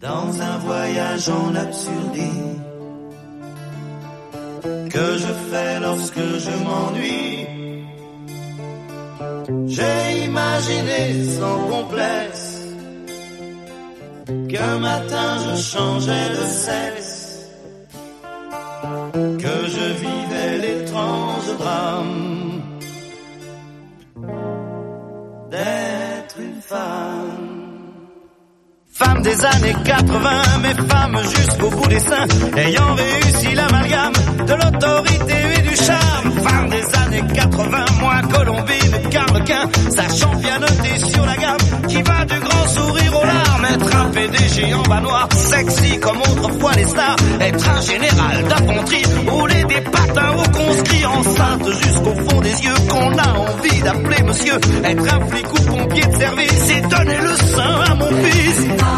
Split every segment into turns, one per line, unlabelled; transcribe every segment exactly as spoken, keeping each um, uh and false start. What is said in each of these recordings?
Dans un voyage en absurdie que je fais lorsque je m'ennuie, j'ai imaginé sans complexe qu'un matin je changeais de sexe, que je vivais l'étrange drame d'être une femme. Femme des années quatre-vingts, mais femme jusqu'au bout des seins, ayant réussi l'amalgame de l'autorité et du charme. Femme des années quatre-vingts, moi Colombine, Carlequin, sachant pianoter sur la gamme, qui va du grand sourire aux larmes. Être un P D G en bas noir, sexy comme autrefois les stars. Être un général d'infanterie, rouler des patins aux conscrits, enceinte jusqu'au fond des yeux, qu'on a envie d'appeler monsieur. Être un flic ou pompier de service et donner le sein à mon fils.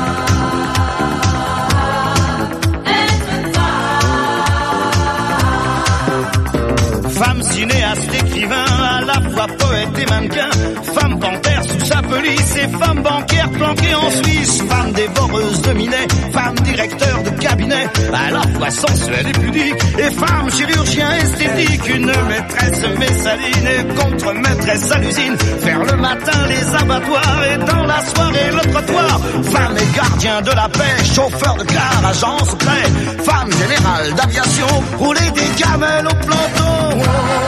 Femme cinéaste, écrivain, à la fois poète et mannequin. Femme panthère sous sa pelisse et femme bancaire planquée en Suisse. Femme dévoreuse de minet, femme directeur de cabinet, à la fois sensuelle et pudique. Et femme chirurgien esthétique, une maîtresse messaline et contre-maîtresse à l'usine. Faire le matin les abattoirs et dans la soirée le trottoir. Femme et gardien de la paix, chauffeur de car, agent secret. Femme générale d'aviation, rouler des camels au planton.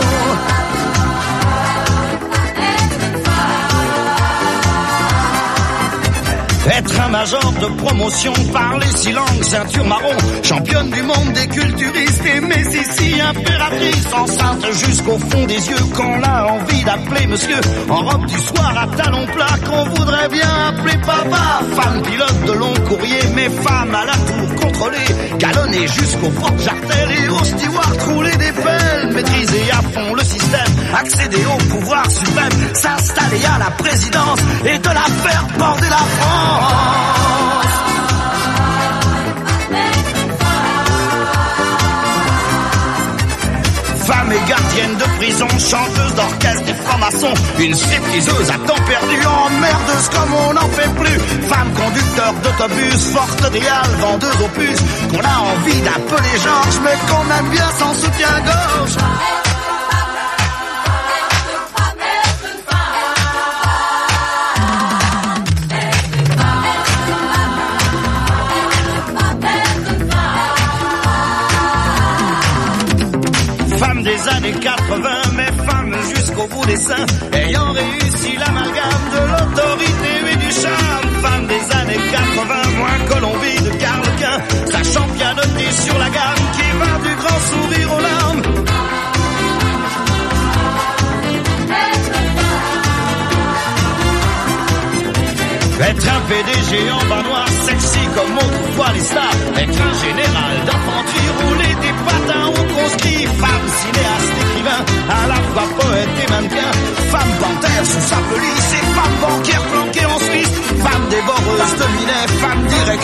Être un major de promotion, parler six langues, ceinture marron, championne du monde des culturistes et Médicis, impératrice, enceinte jusqu'au fond des yeux, qu'on a envie d'appeler monsieur, en robe du soir à talons plats, qu'on voudrait bien appeler papa. Femme pilote de long courrier, mais femme à la tour contrôlée, galonnée jusqu'au porte-jartel et au steward rouler des pelles, maîtriser à fond le système, accéder au pouvoir suprême, s'installer à la présidence et de la faire border la France. Femme et gardienne de prison, chanteuse d'orchestre et franc-maçon, une stripteaseuse à temps perdu, emmerdeuse comme on n'en fait plus. Femme conducteur d'autobus, forte idéale, vendeuse aux puces, qu'on a envie d'appeler Georges, mais qu'on aime bien sans soutien-gorge. Des années quatre-vingts, mais femme jusqu'au bout des seins, ayant réussi l'amalgame de l'autorité et du charme. Femme des années quatre-vingts, moins Colombie de Carlequin, sachant pianoter sur la gamme, qui va du grand sourire aux larmes. Être un P D G en bas noir, sexy comme autrefois les stars. Être un général d'infanterie, rouler des patins aux conscrits. Femme cinéaste, écrivain, à la fois poète et mannequin. Femme panthère sous sa pelisse et femme bancaire planquée en Suisse. Femme dévoreuse de minet, femme directrice